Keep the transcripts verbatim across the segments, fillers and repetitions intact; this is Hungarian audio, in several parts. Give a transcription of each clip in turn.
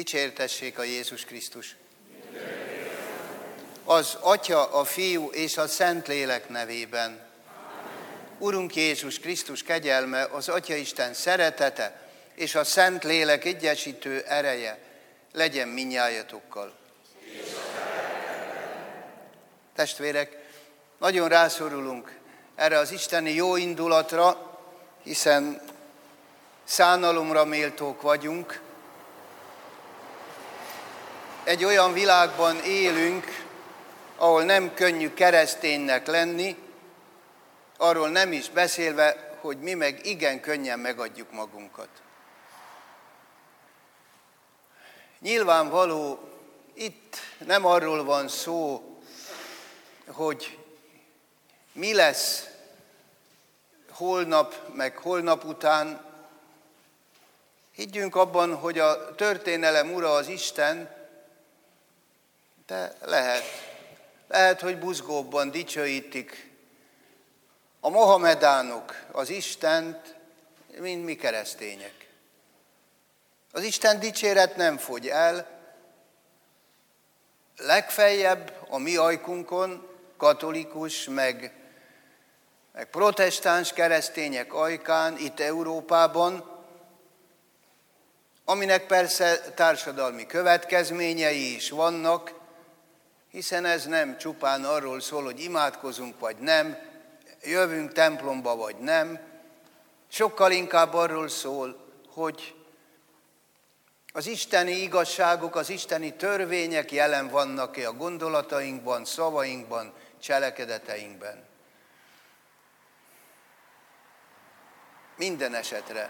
Dicsértessék a Jézus Krisztus! Az Atya, a Fiú és a Szentlélek nevében. Urunk Jézus Krisztus kegyelme, az Atyaisten szeretete és a Szentlélek egyesítő ereje legyen mindnyájatokkal. Testvérek, nagyon rászorulunk erre az isteni jó indulatra, hiszen szánalomra méltók vagyunk. Egy olyan világban élünk, ahol nem könnyű kereszténynek lenni, arról nem is beszélve, hogy mi meg igen könnyen megadjuk magunkat. Nyilvánvaló, itt nem arról van szó, hogy mi lesz holnap, meg holnap után. Higgyünk abban, hogy a történelem ura az Isten, de lehet, lehet, hogy buzgóbban dicsőítik a mohamedánok az Istent, mint mi keresztények. Az Isten dicséret nem fogy el, legfeljebb a mi ajkunkon, katolikus, meg, meg protestáns keresztények ajkán, itt Európában, aminek persze társadalmi következményei is vannak, hiszen ez nem csupán arról szól, hogy imádkozunk vagy nem, jövünk templomba vagy nem, sokkal inkább arról szól, hogy az isteni igazságok, az isteni törvények jelen vannak-e a gondolatainkban, szavainkban, cselekedeteinkben. Minden esetre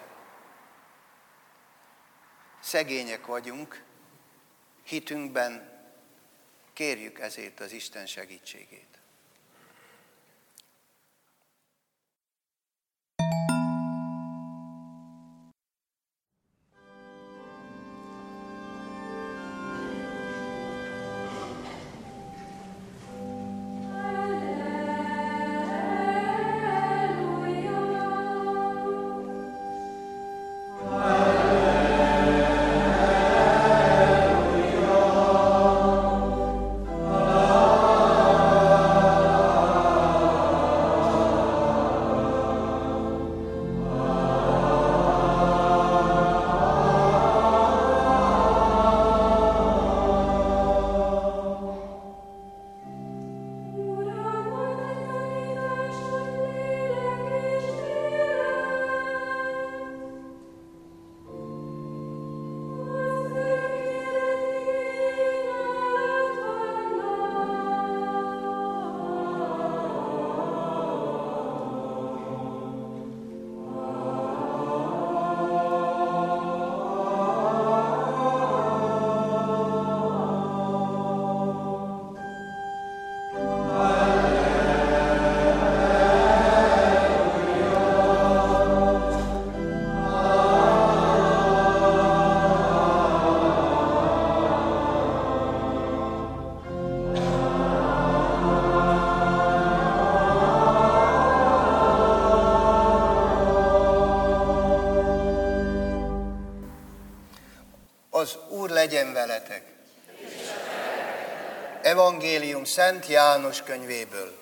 szegények vagyunk hitünkben, kérjük ezért az Isten segítségét. Az Úr legyen veletek. Evangélium Szent János könyvéből.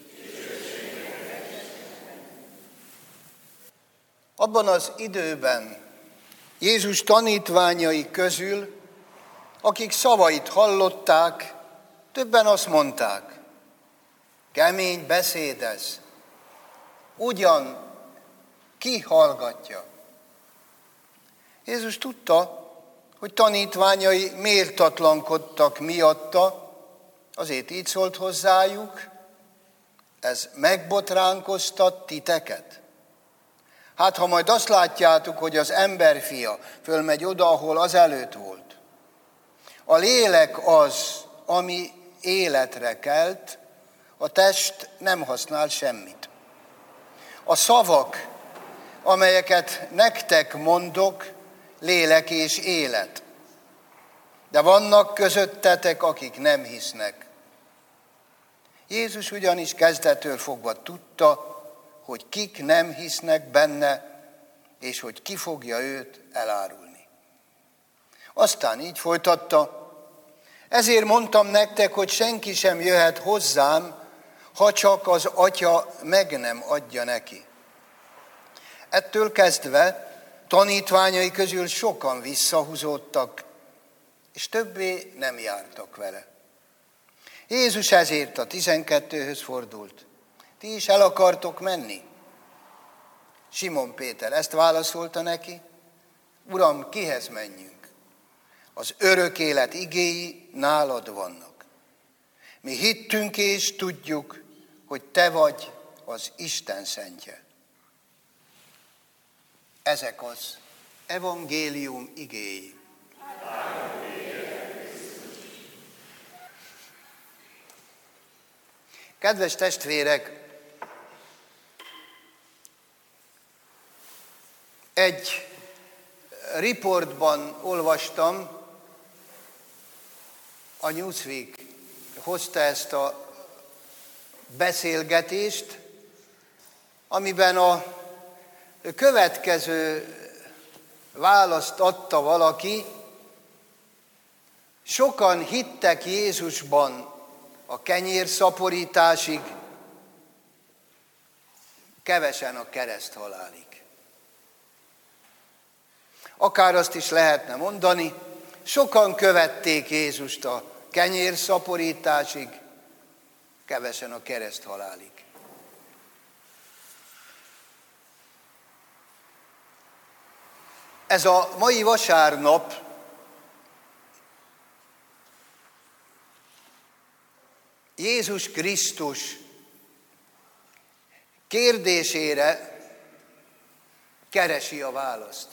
Abban az időben Jézus tanítványai közül, akik szavait hallották, többen azt mondták, kemény beszéd ez, ugyan ki hallgatja? Jézus tudta, hogy tanítványai méltatlankodtak miatta, azért így szólt hozzájuk, ez megbotránkoztat titeket. Hát, ha majd azt látjátok, hogy az emberfia fölmegy oda, ahol azelőtt volt. A lélek az, ami életre kelt, a test nem használ semmit. A szavak, amelyeket nektek mondok, lélek és élet. De vannak közöttetek, akik nem hisznek. Jézus ugyanis kezdettől fogva tudta, hogy kik nem hisznek benne, és hogy ki fogja őt elárulni. Aztán így folytatta: ezért mondtam nektek, hogy senki sem jöhet hozzám, ha csak az Atya meg nem adja neki. Ettől kezdve tanítványai közül sokan visszahúzódtak, és többé nem jártak vele. Jézus ezért a tizenkettőhöz fordult: ti is el akartok menni? Simon Péter ezt válaszolta neki: Uram, kihez menjünk? Az örök élet igéi nálad vannak. Mi hittünk és tudjuk, hogy te vagy az Isten szentje. Ezek az evangélium igéi. Kedves testvérek, egy riportban olvastam, a Newsweek hozta ezt a beszélgetést, amiben a következő választ adta valaki: sokan hittek Jézusban a kenyérszaporításig, kevesen a kereszthalálig. Akár azt is lehetne mondani, sokan követték Jézust a kenyérszaporításig, kevesen a kereszthalálig. Ez a mai vasárnap Jézus Krisztus kérdésére keresi a választ.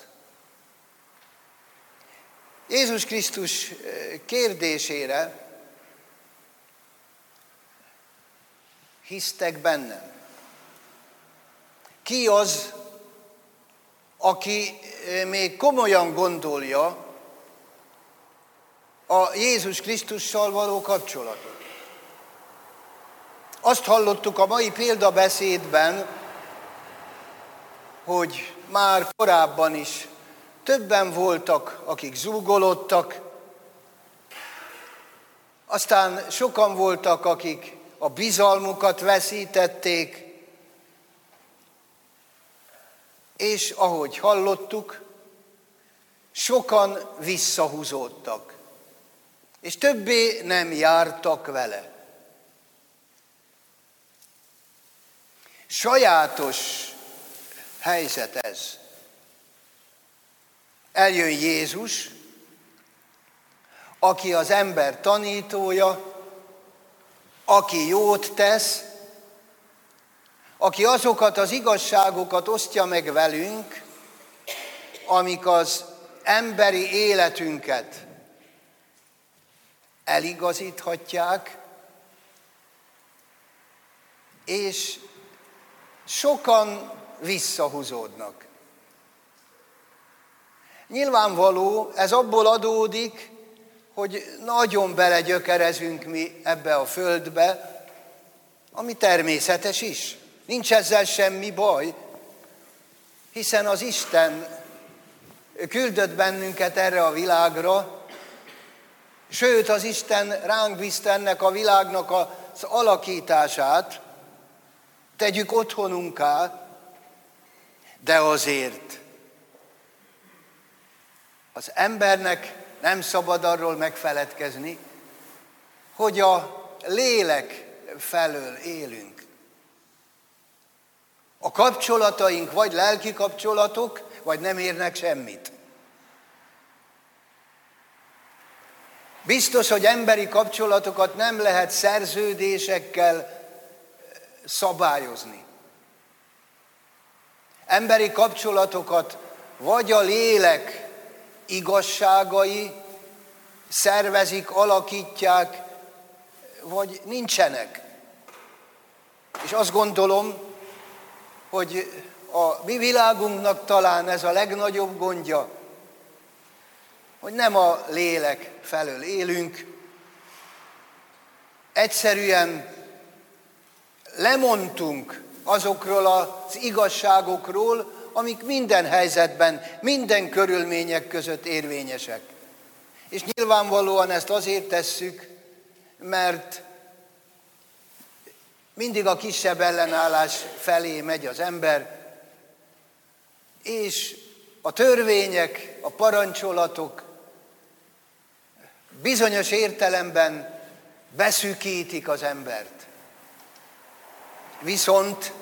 Jézus Krisztus kérdésére: hisztek bennem? Ki az, aki még komolyan gondolja a Jézus Krisztussal való kapcsolatot? Azt hallottuk a mai példabeszédben, hogy már korábban is többen voltak, akik zúgolódtak, aztán sokan voltak, akik a bizalmukat veszítették, és ahogy hallottuk, sokan visszahúzódtak, és többé nem jártak vele. Sajátos helyzet ez. Eljön Jézus, aki az ember tanítója, aki jót tesz, aki azokat az igazságokat osztja meg velünk, amik az emberi életünket eligazíthatják, és sokan visszahúzódnak. Nyilvánvaló, ez abból adódik, hogy nagyon belegyökerezünk mi ebbe a földbe, ami természetes is. Nincs ezzel semmi baj, hiszen az Isten küldött bennünket erre a világra, sőt, az Isten ránk bízta ennek a világnak az alakítását, tegyük otthonunká, de azért az embernek nem szabad arról megfeledkezni, hogy a lélek felől élünk. A kapcsolataink vagy lelki kapcsolatok, vagy nem érnek semmit. Biztos, hogy emberi kapcsolatokat nem lehet szerződésekkel szabályozni. Emberi kapcsolatokat vagy a lélek igazságai szervezik, alakítják, vagy nincsenek. És azt gondolom, hogy a mi világunknak talán ez a legnagyobb gondja, hogy nem a lélek felől élünk, egyszerűen lemondtunk azokról az igazságokról, amik minden helyzetben, minden körülmények között érvényesek. És nyilvánvalóan ezt azért tesszük, mert mindig a kisebb ellenállás felé megy az ember, és a törvények, a parancsolatok bizonyos értelemben beszűkítik az embert. Viszont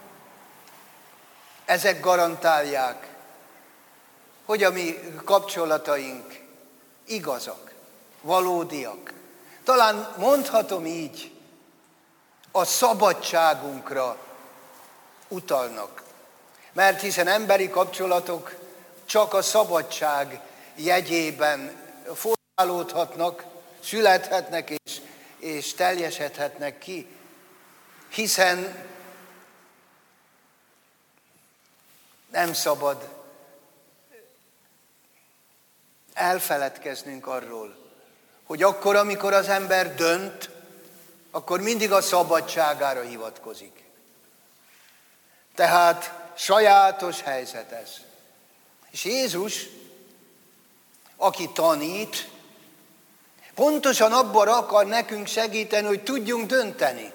ezek garantálják, hogy a mi kapcsolataink igazak, valódiak. Talán mondhatom így, a szabadságunkra utalnak. Mert hiszen emberi kapcsolatok csak a szabadság jegyében formálódhatnak, születhetnek és, és teljesedhetnek ki. Hiszen nem szabad elfeledkeznünk arról, hogy akkor, amikor az ember dönt, akkor mindig a szabadságára hivatkozik. Tehát sajátos helyzet ez. És Jézus, aki tanít, pontosan abban akar nekünk segíteni, hogy tudjunk dönteni.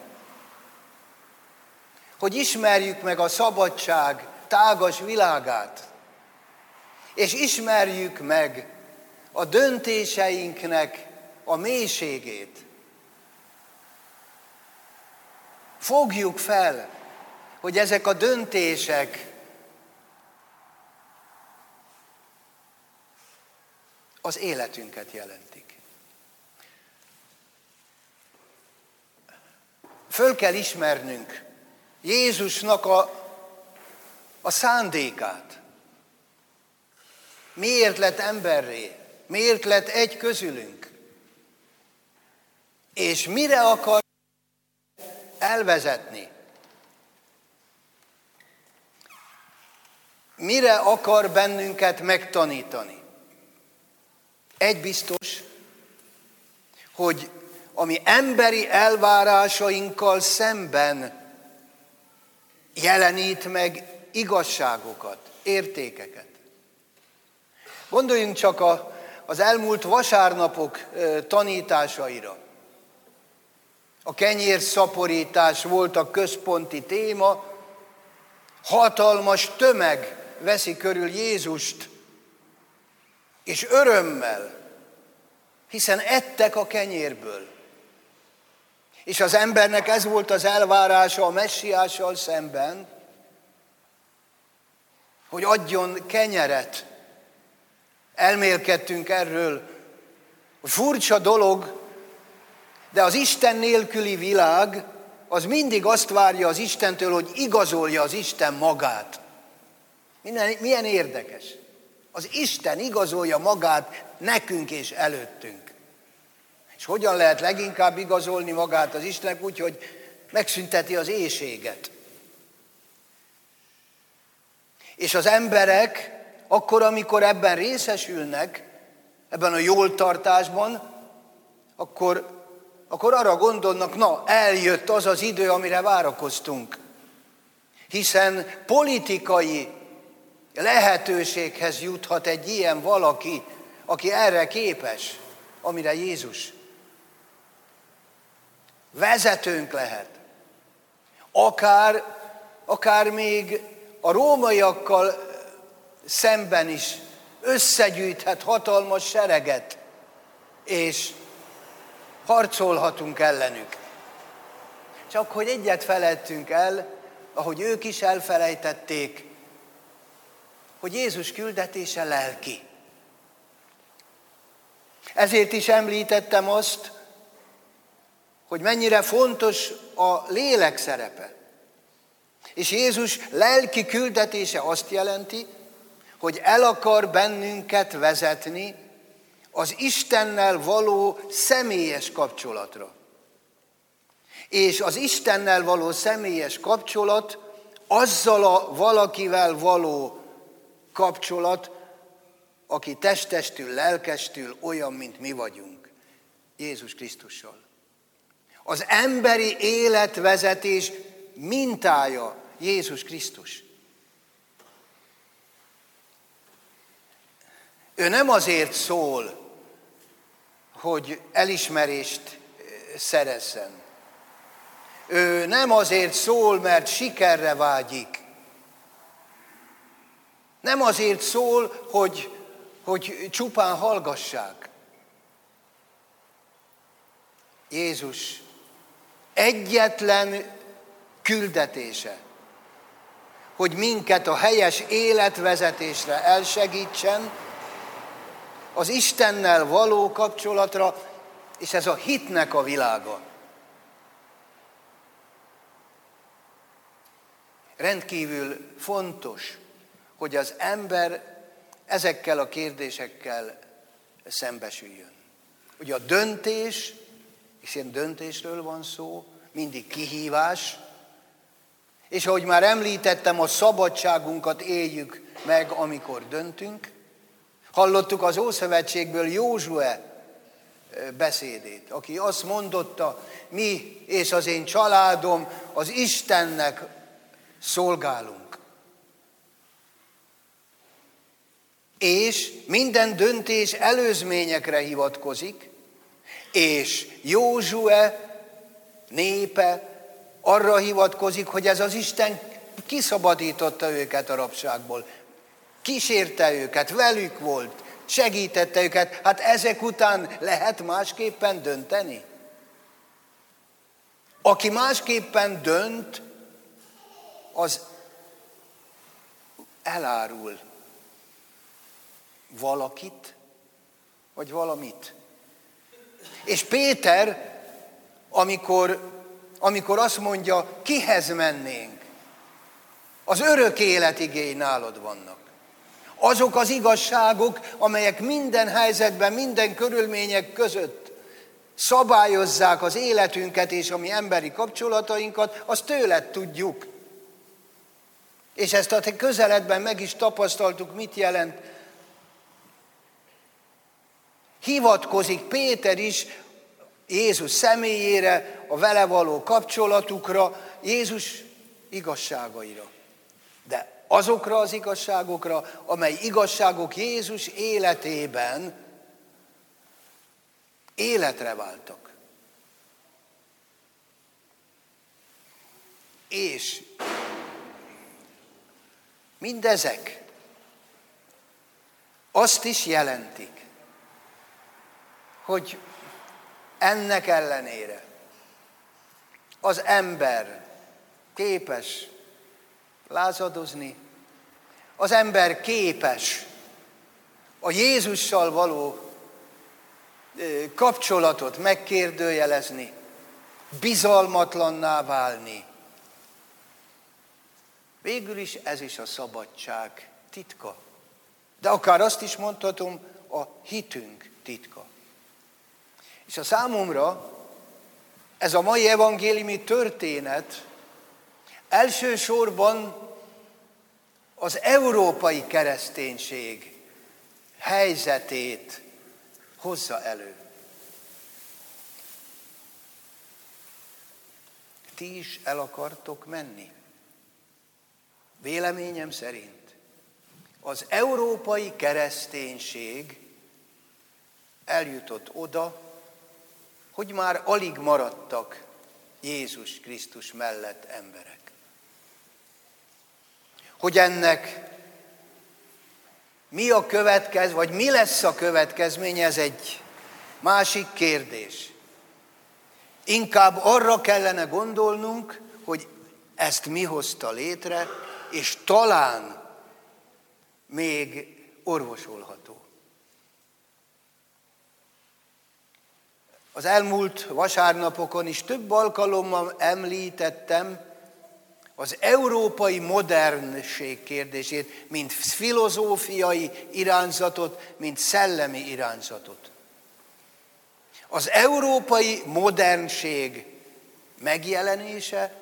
Hogy ismerjük meg a szabadság tágas világát, és ismerjük meg a döntéseinknek a mélységét. Fogjuk fel, hogy ezek a döntések az életünket jelentik. Föl kell ismernünk Jézusnak a, a szándékát. Miért lett emberré? Miért lett egy közülünk? És mire akar elvezetni? Mire akar bennünket megtanítani? Egy biztos, hogy a mi emberi elvárásainkkal szemben jelenít meg igazságokat, értékeket. Gondoljunk csak a, az elmúlt vasárnapok tanításaira. A kenyérszaporítás volt a központi téma, hatalmas tömeg veszi körül Jézust, és örömmel, hiszen ettek a kenyérből. És az embernek ez volt az elvárása a messiással szemben, hogy adjon kenyeret. Elmélkedtünk erről, hogy furcsa dolog, de az Isten nélküli világ az mindig azt várja az Istentől, hogy igazolja az Isten magát. Milyen, milyen érdekes. Az Isten igazolja magát nekünk és előttünk. És hogyan lehet leginkább igazolni magát az Istennek? Úgy, hogy megszünteti az éhséget. És az emberek akkor, amikor ebben részesülnek, ebben a jól tartásban, akkor, akkor arra gondolnak, na, eljött az az idő, amire várakoztunk. Hiszen politikai lehetőséghez juthat egy ilyen valaki, aki erre képes, amire Jézus. Vezetőnk lehet. Akár, akár még a rómaiakkal szemben is összegyűjthet hatalmas sereget, és harcolhatunk ellenük. Csak hogy egyet feledtünk el, ahogy ők is elfelejtették, hogy Jézus küldetése lelki. Ezért is említettem azt, hogy mennyire fontos a lélek szerepe. És Jézus lelki küldetése azt jelenti, hogy el akar bennünket vezetni az Istennel való személyes kapcsolatra. És az Istennel való személyes kapcsolat azzal a valakivel való kapcsolat, aki testestül, lelkestül olyan, mint mi vagyunk, Jézus Krisztussal. Az emberi életvezetés mintája Jézus Krisztus. Ő nem azért szól, hogy elismerést szerezzen. Ő nem azért szól, mert sikerre vágyik. Nem azért szól, hogy, hogy csupán hallgassák. Jézus egyetlen küldetése, hogy minket a helyes életvezetésre elsegítsen, az Istennel való kapcsolatra, és ez a hitnek a világa. Rendkívül fontos, hogy az ember ezekkel a kérdésekkel szembesüljön. Ugye a döntés, és ilyen döntésről van szó, mindig kihívás, és ahogy már említettem, a szabadságunkat éljük meg, amikor döntünk. Hallottuk az Ószövetségből Józsué beszédét, aki azt mondotta, mi és az én családom az Istennek szolgálunk. És minden döntés előzményekre hivatkozik, és Józsué népe arra hivatkozik, hogy ez az Isten kiszabadította őket a rabságból, kísérte őket, velük volt, segítette őket. Hát ezek után lehet másképpen dönteni? Aki másképpen dönt, az elárul valakit, vagy valamit. És Péter, amikor, amikor azt mondja, kihez mennénk, az örök élet igéi nálad vannak. Azok az igazságok, amelyek minden helyzetben, minden körülmények között szabályozzák az életünket és a mi emberi kapcsolatainkat, azt tőled tudjuk. És ezt a te közeledben meg is tapasztaltuk, mit jelent. Hivatkozik Péter is Jézus személyére, a vele való kapcsolatukra, Jézus igazságaira. De azokra az igazságokra, amely igazságok Jézus életében életre váltak. És mindezek azt is jelentik, hogy ennek ellenére az ember képes lázadozni, az ember képes a Jézussal való kapcsolatot megkérdőjelezni, bizalmatlanná válni. Végül is ez is a szabadság titka. De akár azt is mondhatom, a hitünk titka. És a számomra ez a mai evangéliumi történet elsősorban az európai kereszténység helyzetét hozza elő. Ti is el akartok menni? Véleményem szerint az európai kereszténység eljutott oda, hogy már alig maradtak Jézus Krisztus mellett emberek. Hogy ennek mi a következmény, vagy mi lesz a következménye, ez egy másik kérdés. Inkább arra kellene gondolnunk, hogy ezt mi hozta létre, és talán még orvosolható. Az elmúlt vasárnapokon is több alkalommal említettem az európai modernség kérdését, mint filozófiai irányzatot, mint szellemi irányzatot. Az európai modernség megjelenése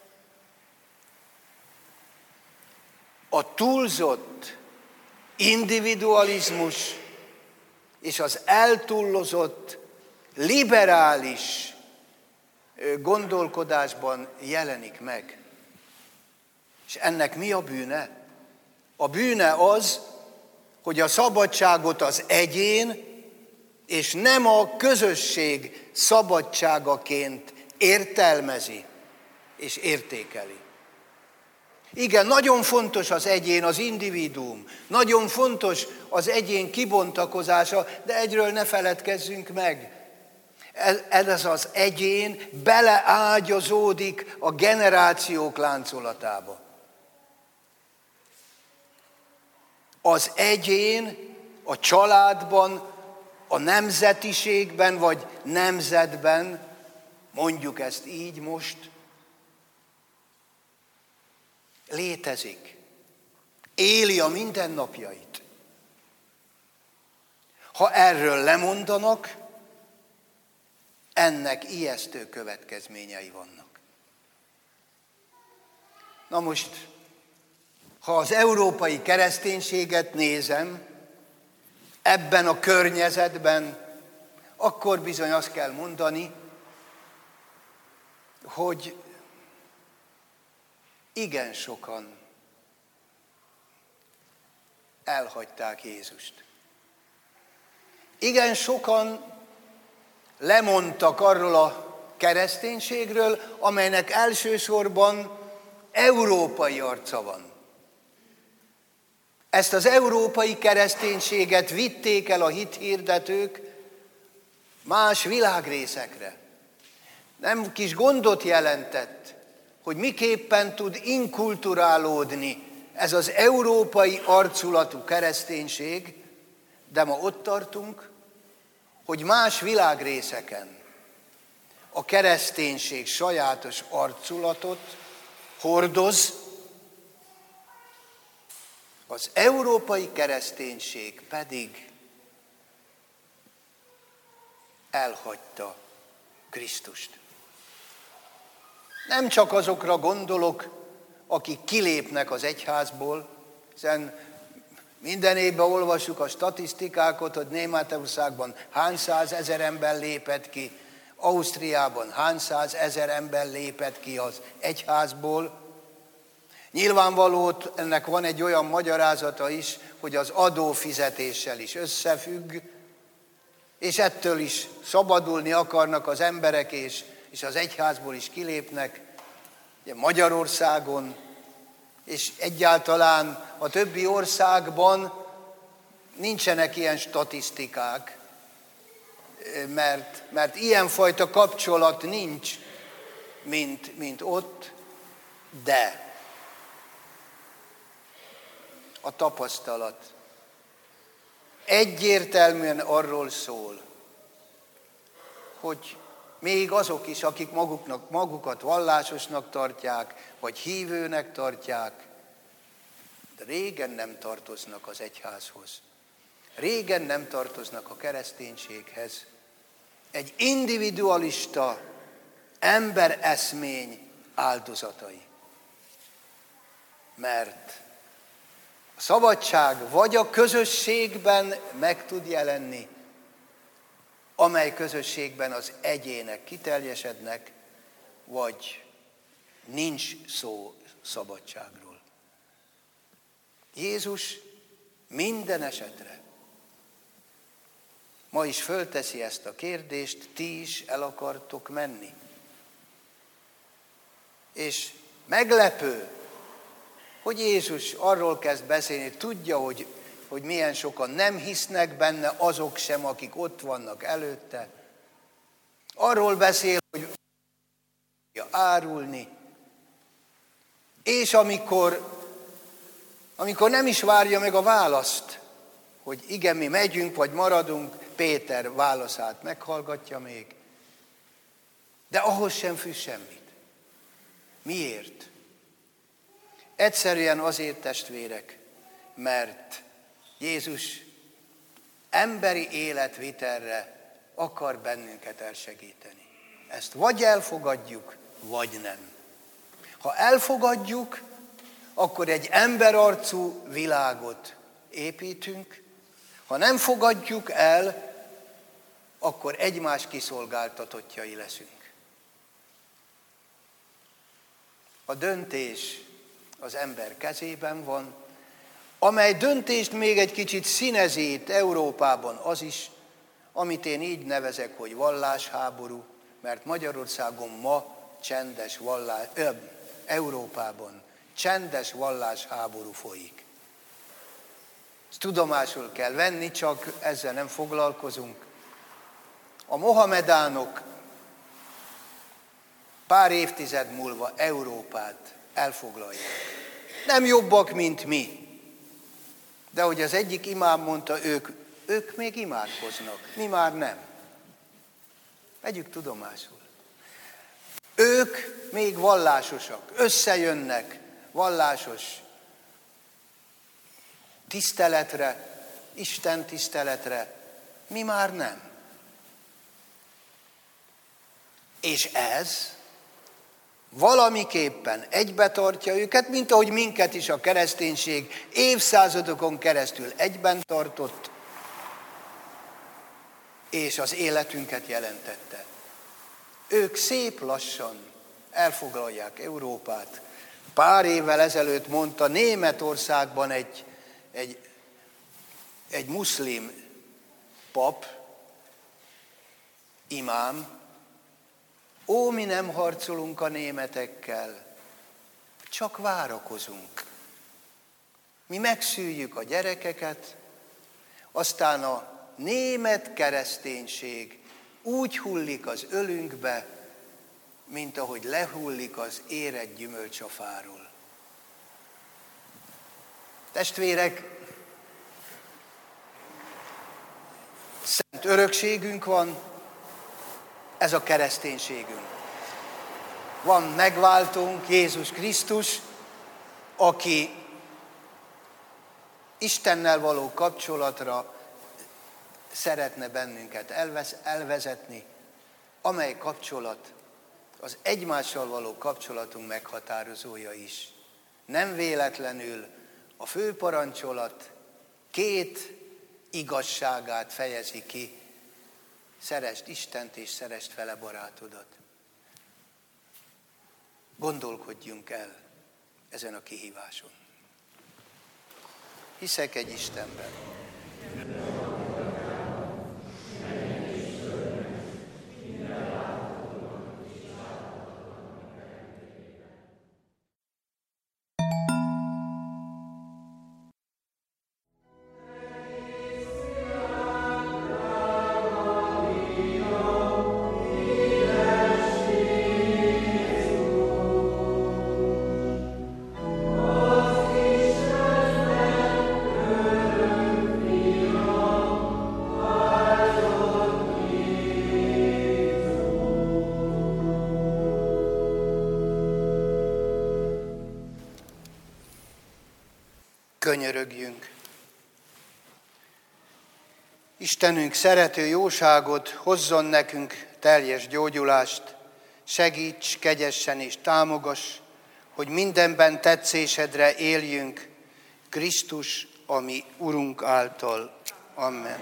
a túlzott individualizmus és az eltúlozott liberális gondolkodásban jelenik meg. És ennek mi a bűne? A bűne az, hogy a szabadságot az egyén és nem a közösség szabadságaként értelmezi és értékeli. Igen, nagyon fontos az egyén, az individuum, nagyon fontos az egyén kibontakozása, de egyről ne feledkezzünk meg. Ez az egyén beleágyazódik a generációk láncolatába. Az egyén a családban, a nemzetiségben vagy nemzetben, mondjuk ezt így most, létezik, éli a mindennapjait. Ha erről lemondanak, ennek ijesztő következményei vannak. Na most, ha az európai kereszténységet nézem, ebben a környezetben, akkor bizony azt kell mondani, hogy igen sokan elhagyták Jézust. Igen sokan lemondtak arról a kereszténységről, amelynek elsősorban európai arca van. Ezt az európai kereszténységet vitték el a hithirdetők más világrészekre. Nem kis gondot jelentett, hogy miképpen tud inkulturálódni ez az európai arculatú kereszténység, de ma ott tartunk, hogy más világrészeken a kereszténység sajátos arculatot hordoz, az európai kereszténység pedig elhagyta Krisztust. Nem csak azokra gondolok, akik kilépnek az egyházból, hiszen minden évben olvassuk a statisztikákat, hogy Németországban hány százezer ember lépett ki, Ausztriában hány százezer ember lépett ki az egyházból. Nyilvánvaló, ennek van egy olyan magyarázata is, hogy az adófizetéssel is összefügg, és ettől is szabadulni akarnak az emberek, és, és az egyházból is kilépnek. Ugye Magyarországon, és egyáltalán a többi országban nincsenek ilyen statisztikák, mert, mert ilyenfajta kapcsolat nincs, mint, mint ott, de a tapasztalat egyértelműen arról szól, hogy még azok is, akik maguknak, magukat vallásosnak tartják, vagy hívőnek tartják, de régen nem tartoznak az egyházhoz. Régen nem tartoznak a kereszténységhez. Egy individualista embereszmény áldozatai. Mert a szabadság vagy a közösségben meg tud jelenni, amely közösségben az egyének kiteljesednek, vagy nincs szó szabadságról. Jézus minden esetre ma is fölteszi ezt a kérdést, ti is el akartok menni. És meglepő, hogy Jézus arról kezd beszélni, tudja, hogy, hogy milyen sokan nem hisznek benne, azok sem, akik ott vannak előtte. Arról beszél, hogy árulni. És amikor, amikor nem is várja meg a választ, hogy igen, mi megyünk, vagy maradunk, Péter válaszát meghallgatja még, de ahhoz sem fűz semmit. Miért? Egyszerűen azért, testvérek, mert Jézus emberi életvitelre akar bennünket elsegíteni. Ezt vagy elfogadjuk, vagy nem. Ha elfogadjuk, akkor egy emberarcú világot építünk, ha nem fogadjuk el, akkor egymás kiszolgáltatottjai leszünk. A döntés az ember kezében van, amely döntést még egy kicsit színezít Európában az is, amit én így nevezek, hogy vallásháború, mert Magyarországon ma csendes vallás, ö, Európában csendes vallásháború folyik. Ezt tudomásul kell venni, csak ezzel nem foglalkozunk. A mohamedánok pár évtized múlva Európát elfoglalják. Nem jobbak, mint mi. De hogy az egyik imám mondta, ők, ők még imádkoznak, mi már nem. Vegyük tudomásul. Ők még vallásosak, összejönnek vallásos tiszteletre, Isten tiszteletre, mi már nem. És ez valamiképpen egybetartja őket, mint ahogy minket is a kereszténység évszázadokon keresztül egyben tartott, és az életünket jelentette. Ők szép lassan elfoglalják Európát. Pár évvel ezelőtt mondta Németországban egy, egy, egy muszlim pap, imám, ó, mi nem harcolunk a németekkel, csak várakozunk. Mi megszüljük a gyerekeket, aztán a német kereszténység úgy hullik az ölünkbe, mint ahogy lehullik az érett gyümölcs a fáról. Testvérek, szent örökségünk van, ez a kereszténységünk. Van megváltónk, Jézus Krisztus, aki Istennel való kapcsolatra szeretne bennünket elvez, elvezetni, amely kapcsolat az egymással való kapcsolatunk meghatározója is. Nem véletlenül a főparancsolat két igazságát fejezi ki, szeresd Istent és szeresd fele barátodat. Gondolkodjunk el ezen a kihíváson. Hiszek egy Istenben. Könyörögjünk. Istenünk szerető jóságot hozzon nekünk teljes gyógyulást, segíts kegyesen és támogass, hogy mindenben tetszésedre éljünk, Krisztus, a mi Urunk által. Amen.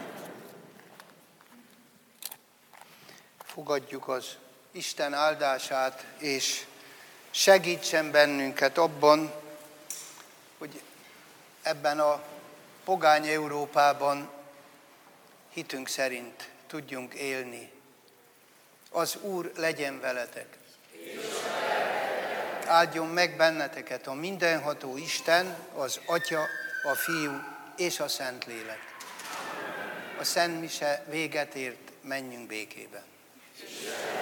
Fogadjuk az Isten áldását, és segítsen bennünket abban, hogy ebben a pogány Európában hitünk szerint tudjunk élni. Az Úr legyen veletek. Áldjon meg benneteket a mindenható Isten, az Atya, a Fiú és a Szentlélek. A Szent Mise véget ért, menjünk békében.